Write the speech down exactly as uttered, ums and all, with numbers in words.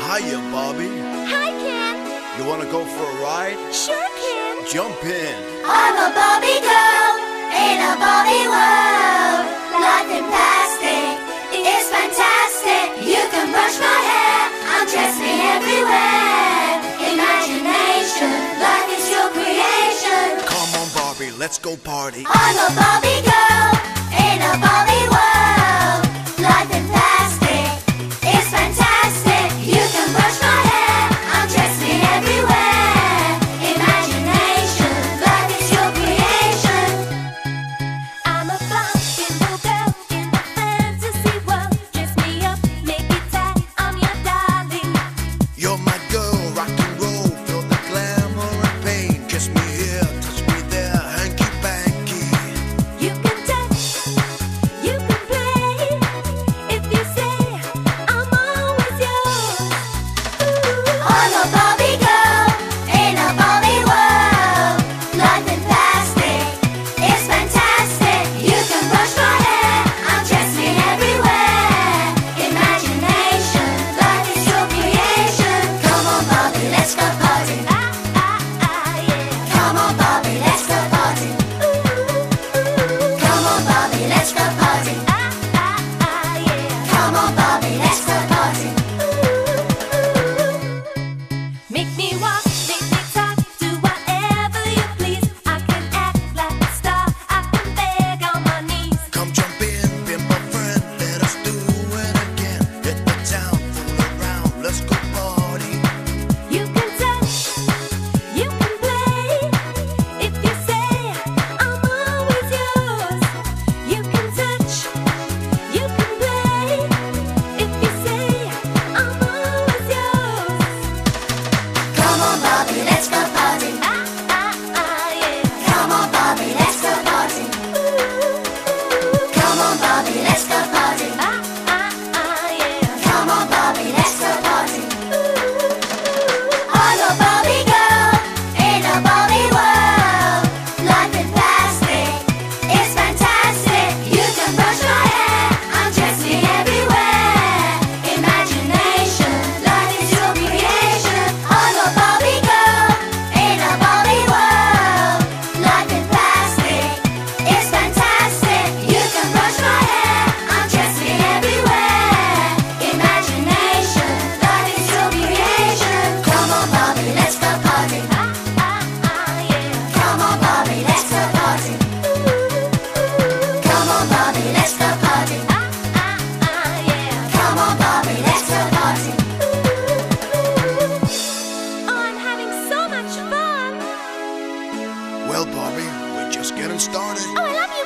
Hiya, Bobby. Hi, Ken. You wanna go for a ride? Sure, Ken. Jump in. I'm a Barbie girl in a Barbie world. Nothing plastic, it's fantastic. You can brush my hair, undress me everywhere. Imagination, life is your creation. Come on, Barbie, let's go party. I'm a Barbie girl in a Barbie world. Nothing plastic, it's fantastic. You can brush my hair, undress me everywhere. Imagination, life is your creation. I'm a flying girl in a fantasy world. Dress me up, make it tight. I'm your darling. You're my girl, rock and roll. Feel the glamour and pain. Kiss me here, touch me there, hanky panky. You can touch, you can play. If you say I'm always yours. Ooh. I'm a Barbie girl in a Barbie world. Nothing plastic, it's fantastic. You can brush my hair, undress me everywhere. Imagination, life is your creation. Come on, Barbie, let's go party. Ah, ah, ah, yeah. Come on, Barbie, let's go party. Ooh, ooh. Come on, Barbie, let's go party. Ah, ah, ah, yeah. Come on, Barbie, let's go party. Make me walk, make me talk, do whatever you please. I can act like a star, I can beg on my knees. Come jump in, be my friend. Let us do it again. Hit the town, fool around. Let's go party. You can touch, you can play. If you say I'm always yours. You can touch, you can play. If you say I'm always yours. Come on, Barbie, let's go party. Ah, ah, ah, yeah. Come on, Barbie, let's go party. Come on, Barbie, let's go party. Ah, ah, ah, yeah. Come on, Barbie, let's go party. I'm a Barbie girl in a Barbie world. Nothing plastic, it's fantastic. You can brush my hair, undress me everywhere. Imagination, life is your creation. I'm a Barbie girl in a Barbie world. Nothing plastic, it's fantastic. You can brush my hair, undress me everywhere. Imagination, life is your creation. Come on, Barbie, let's go party. Ah, ah, ah, yeah. Come on, Barbie, let's go party. Come on, Barbie, let's go party. Ah, ah, ah, yeah. Come on, Barbie, let's go party. Oh, I'm having so much fun. Well, Barbie, we're just getting started. Oh, I love you,